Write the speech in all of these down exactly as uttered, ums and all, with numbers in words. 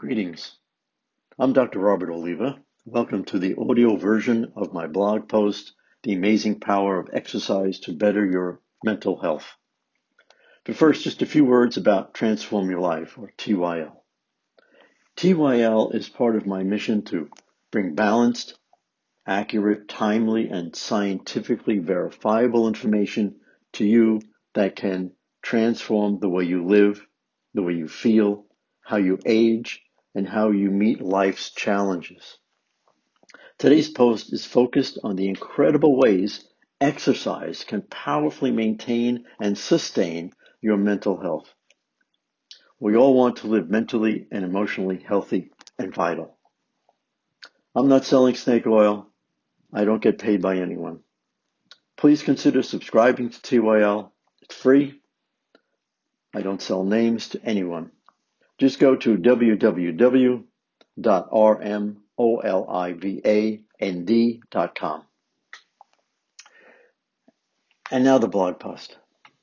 Greetings. I'm Doctor Robert Oliva. Welcome to the audio version of my blog post, The Amazing Power of Exercise to Better Your Mental Health. But first, just a few words about Transform Your Life, or T Y L. T Y L is part of my mission to bring balanced, accurate, timely, and scientifically verifiable information to you that can transform the way you live, the way you feel, how you age, and how you meet life's challenges. Today's post is focused on the incredible ways exercise can powerfully maintain and sustain your mental health. We all want to live mentally and emotionally healthy and vital. I'm not selling snake oil. I don't get paid by anyone. Please consider subscribing to T Y L. It's free. I don't sell names to anyone. Just go to w w w dot r m oliva n d dot com. And now the blog post.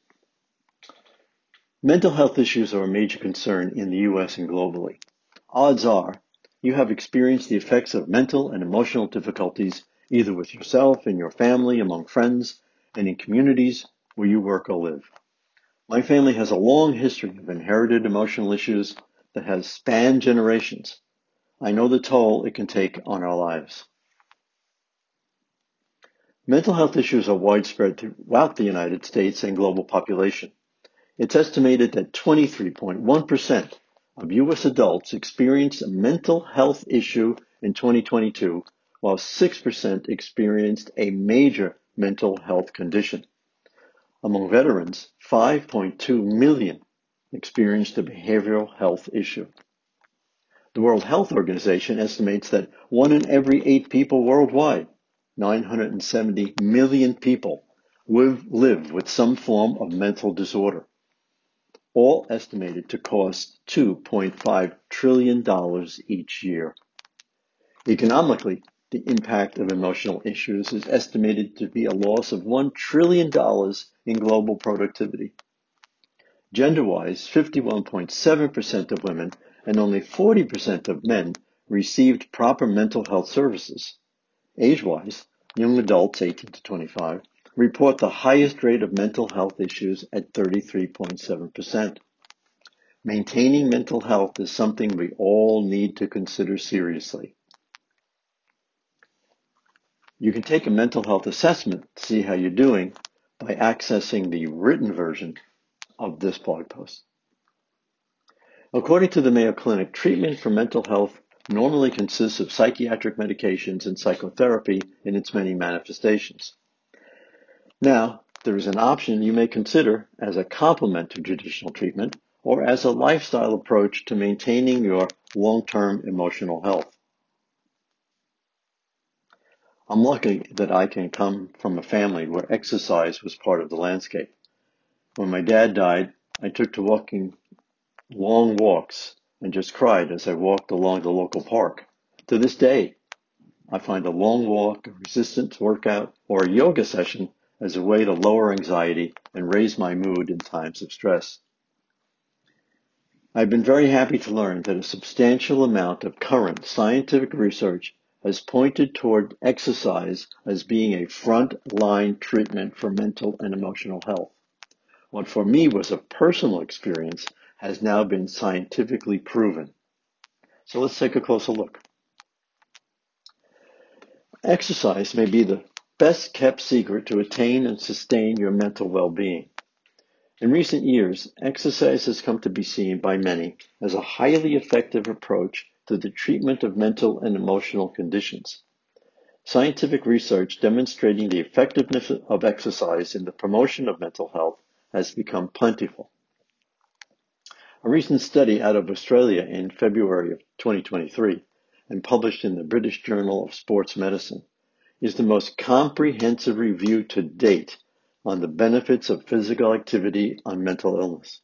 Mental health issues are a major concern in the U S and globally. Odds are you have experienced the effects of mental and emotional difficulties either with yourself, in your family, among friends, and in communities where you work or live. My family has a long history of inherited emotional issues that has spanned generations. I know the toll it can take on our lives. Mental health issues are widespread throughout the United States and global population. It's estimated that twenty-three point one percent of U S adults experienced a mental health issue in twenty twenty-two, while six percent experienced a major mental health condition. Among veterans, five point two million experienced a behavioral health issue. The World Health Organization estimates that one in every eight people worldwide, nine hundred seventy million people, live with some form of mental disorder, all estimated to cost two point five trillion dollars each year. Economically, the impact of emotional issues is estimated to be a loss of one trillion dollars in global productivity. Gender-wise, fifty-one point seven percent of women and only forty percent of men received proper mental health services. Age-wise, young adults eighteen to twenty-five report the highest rate of mental health issues at thirty-three point seven percent. Maintaining mental health is something we all need to consider seriously. You can take a mental health assessment to see how you're doing by accessing the written version of this blog post. According to the Mayo Clinic, treatment for mental health normally consists of psychiatric medications and psychotherapy in its many manifestations. Now, there is an option you may consider as a complement to traditional treatment or as a lifestyle approach to maintaining your long-term emotional health. I'm lucky that I can come from a family where exercise was part of the landscape. When my dad died, I took to walking long walks and just cried as I walked along the local park. To this day, I find a long walk, a resistance workout, or a yoga session as a way to lower anxiety and raise my mood in times of stress. I've been very happy to learn that a substantial amount of current scientific research has pointed toward exercise as being a front-line treatment for mental and emotional health. What for me was a personal experience has now been scientifically proven. So let's take a closer look. Exercise may be the best kept secret to attain and sustain your mental well-being. In recent years, exercise has come to be seen by many as a highly effective approach to the treatment of mental and emotional conditions. Scientific research demonstrating the effectiveness of exercise in the promotion of mental health has become plentiful. A recent study out of Australia in February of twenty twenty-three and published in the British Journal of Sports Medicine is the most comprehensive review to date on the benefits of physical activity on mental illness.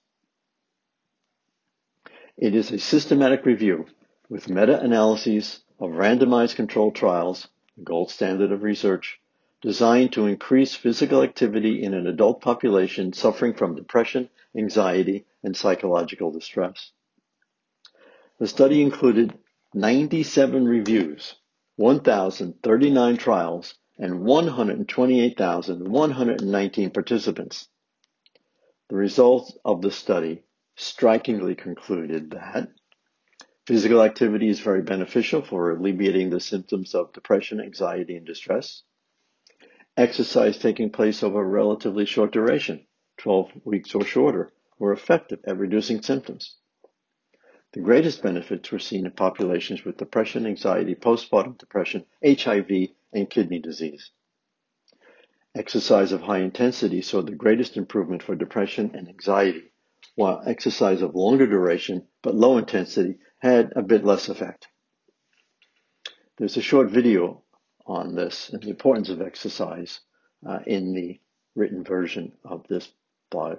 It is a systematic review with meta-analyses of randomized controlled trials, the gold standard of research, designed to increase physical activity in an adult population suffering from depression, anxiety, and psychological distress. The study included ninety-seven reviews, one thousand thirty-nine trials, and one hundred twenty-eight thousand one hundred nineteen participants. The results of the study strikingly concluded that physical activity is very beneficial for alleviating the symptoms of depression, anxiety, and distress. Exercise taking place over a relatively short duration, twelve weeks or shorter, were effective at reducing symptoms. The greatest benefits were seen in populations with depression, anxiety, postpartum depression, H I V, and kidney disease. Exercise of high intensity saw the greatest improvement for depression and anxiety, while exercise of longer duration but low intensity had a bit less effect. There's a short video on this and the importance of exercise uh, in the written version of this blog.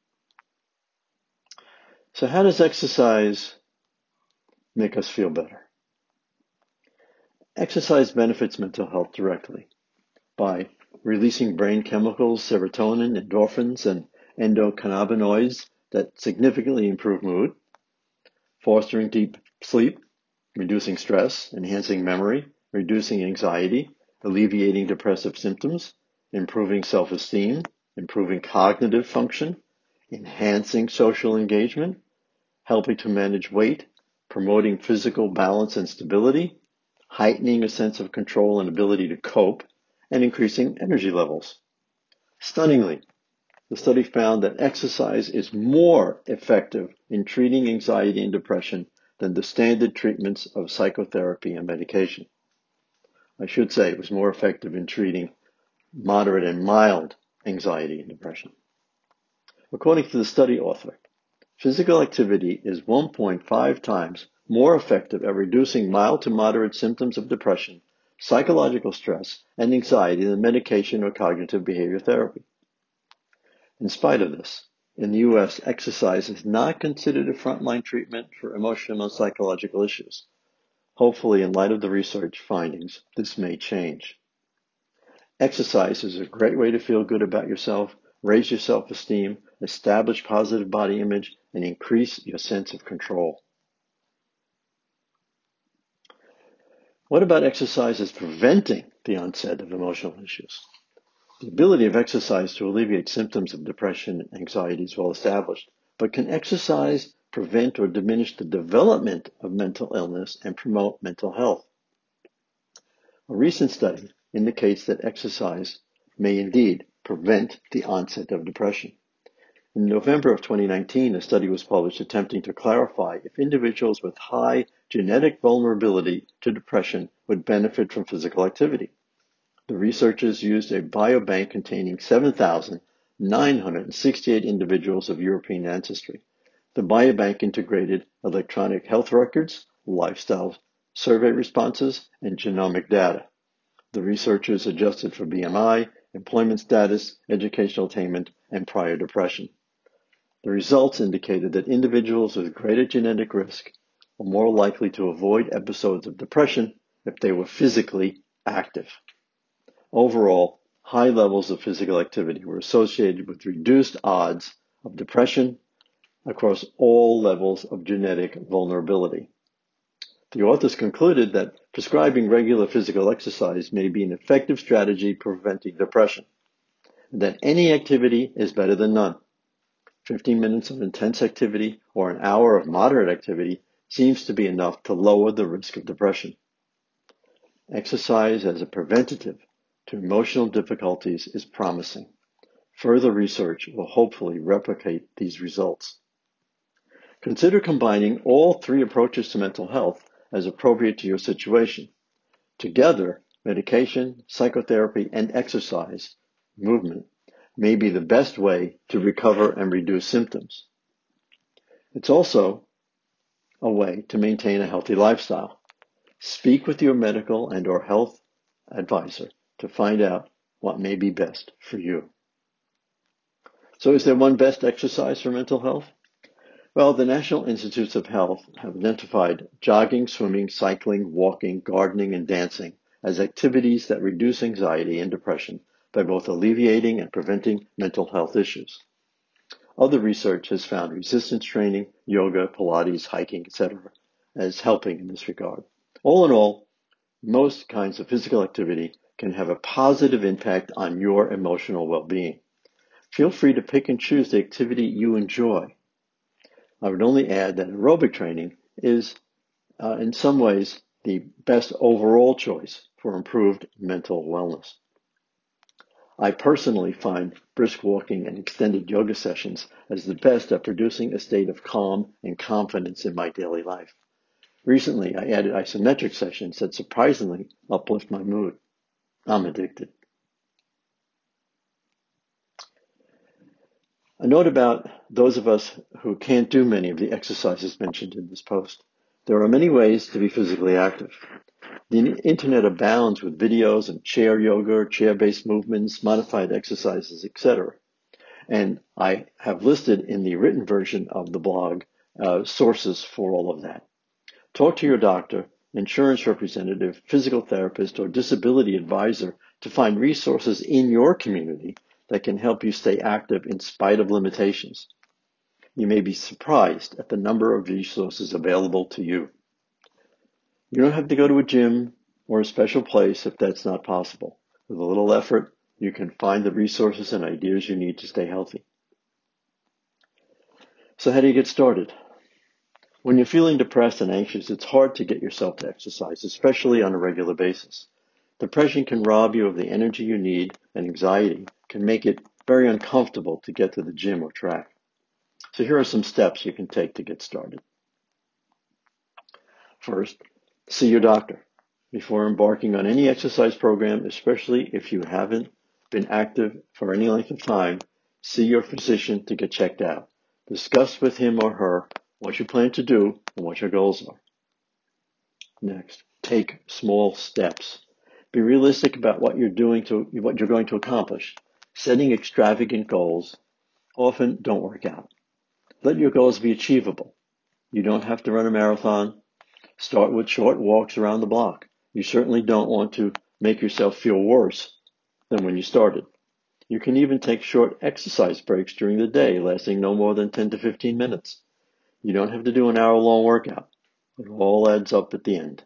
So how does exercise make us feel better? Exercise benefits mental health directly by releasing brain chemicals, serotonin, endorphins, and endocannabinoids that significantly improve mood, fostering deep sleep, reducing stress, enhancing memory, reducing anxiety, alleviating depressive symptoms, improving self-esteem, improving cognitive function, enhancing social engagement, helping to manage weight, promoting physical balance and stability, heightening a sense of control and ability to cope, and increasing energy levels. Stunningly, the study found that exercise is more effective in treating anxiety and depression than the standard treatments of psychotherapy and medication. I should say it was more effective in treating moderate and mild anxiety and depression. According to the study author, physical activity is one point five times more effective at reducing mild to moderate symptoms of depression, psychological stress, and anxiety than medication or cognitive behavior therapy. In spite of this, in the U S, exercise is not considered a frontline treatment for emotional and psychological issues. Hopefully, in light of the research findings, this may change. Exercise is a great way to feel good about yourself, raise your self-esteem, establish positive body image, and increase your sense of control. What about exercise as preventing the onset of emotional issues? The ability of exercise to alleviate symptoms of depression and anxiety is well established, but can exercise prevent or diminish the development of mental illness and promote mental health? A recent study indicates that exercise may indeed prevent the onset of depression. In November of twenty nineteen, a study was published attempting to clarify if individuals with high genetic vulnerability to depression would benefit from physical activity. The researchers used a biobank containing seven thousand nine hundred sixty-eight individuals of European ancestry. The biobank integrated electronic health records, lifestyle survey responses, and genomic data. The researchers adjusted for B M I, employment status, educational attainment, and prior depression. The results indicated that individuals with greater genetic risk were more likely to avoid episodes of depression if they were physically active. Overall, high levels of physical activity were associated with reduced odds of depression across all levels of genetic vulnerability. The authors concluded that prescribing regular physical exercise may be an effective strategy preventing depression, and that any activity is better than none. fifteen minutes of intense activity or an hour of moderate activity seems to be enough to lower the risk of depression. Exercise as a preventative to emotional difficulties is promising. Further research will hopefully replicate these results. Consider combining all three approaches to mental health as appropriate to your situation. Together, medication, psychotherapy, and exercise, movement, may be the best way to recover and reduce symptoms. It's also a way to maintain a healthy lifestyle. Speak with your medical and or health advisor to find out what may be best for you. So is there one best exercise for mental health? Well, the National Institutes of Health have identified jogging, swimming, cycling, walking, gardening, and dancing as activities that reduce anxiety and depression by both alleviating and preventing mental health issues. Other research has found resistance training, yoga, Pilates, hiking, et cetera as helping in this regard. All in all, most kinds of physical activity can have a positive impact on your emotional well-being. Feel free to pick and choose the activity you enjoy. I would only add that aerobic training is, uh, in some ways, the best overall choice for improved mental wellness. I personally find brisk walking and extended yoga sessions as the best at producing a state of calm and confidence in my daily life. Recently, I added isometric sessions that surprisingly uplift my mood. I'm addicted. A note about those of us who can't do many of the exercises mentioned in this post. There are many ways to be physically active. The internet abounds with videos and chair yoga, chair-based movements, modified exercises, et cetera. And I have listed in the written version of the blog uh, sources for all of that. Talk to your doctor, insurance representative, physical therapist, or disability advisor to find resources in your community that can help you stay active in spite of limitations. You may be surprised at the number of resources available to you. You don't have to go to a gym or a special place if that's not possible. With a little effort, you can find the resources and ideas you need to stay healthy. So how do you get started? When you're feeling depressed and anxious, it's hard to get yourself to exercise, especially on a regular basis. Depression can rob you of the energy you need, and anxiety can make it very uncomfortable to get to the gym or track. So here are some steps you can take to get started. First, see your doctor. Before embarking on any exercise program, especially if you haven't been active for any length of time, see your physician to get checked out. Discuss with him or her what you plan to do and what your goals are. Next, take small steps. Be realistic about what you're doing to what you're going to accomplish. Setting extravagant goals often don't work out. Let your goals be achievable. You don't have to run a marathon. Start with short walks around the block. You certainly don't want to make yourself feel worse than when you started. You can even take short exercise breaks during the day, lasting no more than ten to fifteen minutes. You don't have to do an hour-long workout. It all adds up at the end.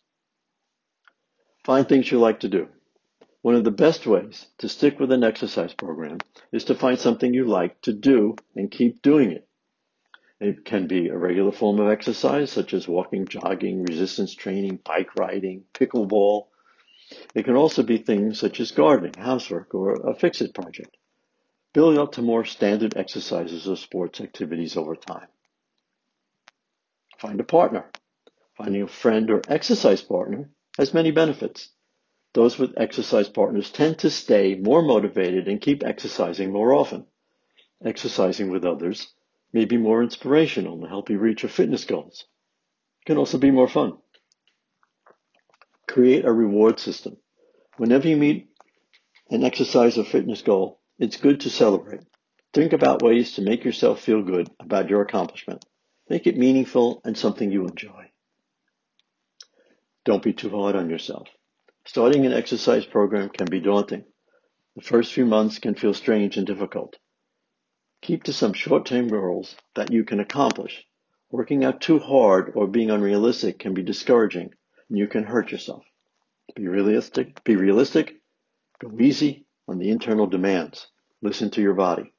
Find things you like to do. One of the best ways to stick with an exercise program is to find something you like to do and keep doing it. It can be a regular form of exercise, such as walking, jogging, resistance training, bike riding, pickleball. It can also be things such as gardening, housework, or a fix-it project. Building up to more standard exercises or sports activities over time. Find a partner. Finding a friend or exercise partner has many benefits. Those with exercise partners tend to stay more motivated and keep exercising more often. Exercising with others may be more inspirational to help you reach your fitness goals. It can also be more fun. Create a reward system. Whenever you meet an exercise or fitness goal, it's good to celebrate. Think about ways to make yourself feel good about your accomplishment. Make it meaningful and something you enjoy. Don't be too hard on yourself. Starting an exercise program can be daunting. The first few months can feel strange and difficult. Keep to some short-term goals that you can accomplish. Working out too hard or being unrealistic can be discouraging, and you can hurt yourself. Be realistic, be realistic, go easy on the internal demands. Listen to your body.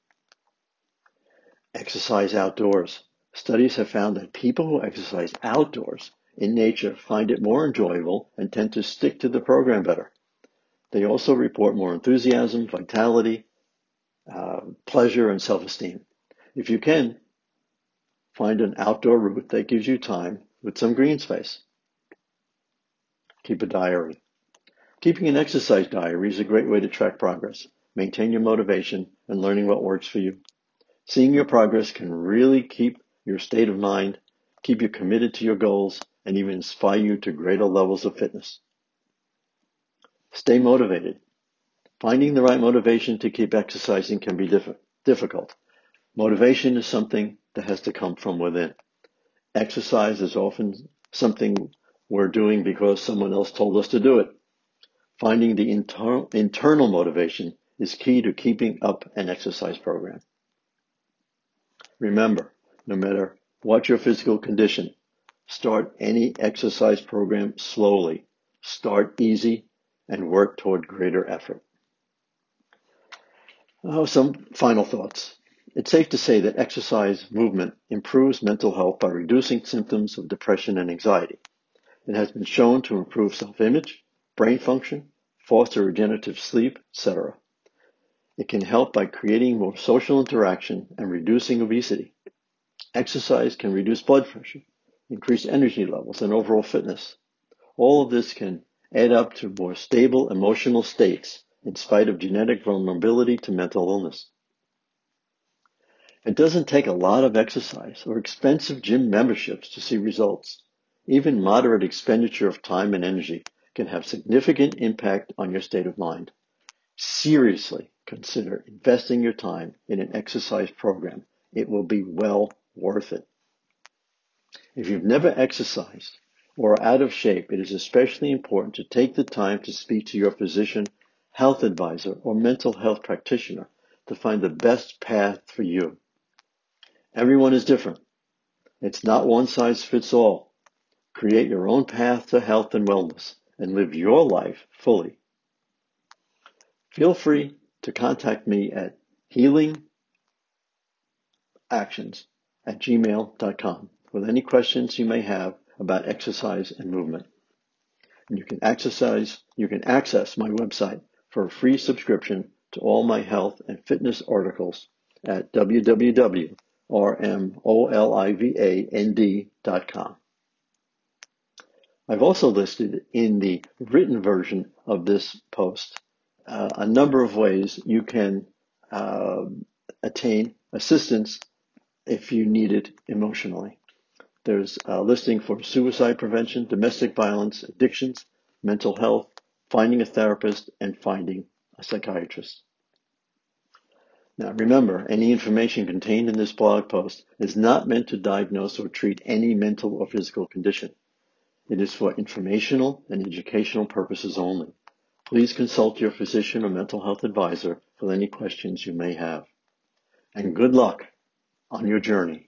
Exercise outdoors. Studies have found that people who exercise outdoors in nature find it more enjoyable and tend to stick to the program better. They also report more enthusiasm, vitality, uh, pleasure, and self-esteem. If you can, find an outdoor route that gives you time with some green space. Keep a diary. Keeping an exercise diary is a great way to track progress, maintain your motivation, and learning what works for you. Seeing your progress can really keep your state of mind, keep you committed to your goals, and even inspire you to greater levels of fitness. Stay motivated. Finding the right motivation to keep exercising can be diff- difficult. Motivation is something that has to come from within. Exercise is often something we're doing because someone else told us to do it. Finding the inter- internal motivation is key to keeping up an exercise program. Remember, no matter what your physical condition, Start any exercise program slowly. Start easy and work toward greater effort. Oh, some final thoughts. It's safe to say that exercise movement improves mental health by reducing symptoms of depression and anxiety. It has been shown to improve self-image, brain function, foster regenerative sleep, et cetera. It can help by creating more social interaction and reducing obesity. Exercise can reduce blood pressure, increase energy levels, and overall fitness. All of this can add up to more stable emotional states in spite of genetic vulnerability to mental illness. It doesn't take a lot of exercise or expensive gym memberships to see results. Even moderate expenditure of time and energy can have significant impact on your state of mind. Seriously consider investing your time in an exercise program. It will be well worth it. If you've never exercised or are out of shape, it is especially important to take the time to speak to your physician, health advisor, or mental health practitioner to find the best path for you. Everyone is different. It's not one size fits all. Create your own path to health and wellness and live your life fully. Feel free to contact me at healingactions at gmail dot com with any questions you may have about exercise and movement. And you can exercise, you can access my website for a free subscription to all my health and fitness articles at w w w dot r m olivand dot com. I've also listed in the written version of this post uh, a number of ways you can uh, attain assistance if you need it emotionally. There's a listing for suicide prevention, domestic violence, addictions, mental health, finding a therapist, and finding a psychiatrist. Now remember, any information contained in this blog post is not meant to diagnose or treat any mental or physical condition. It is for informational and educational purposes only. Please consult your physician or mental health advisor for any questions you may have. And good luck on your journey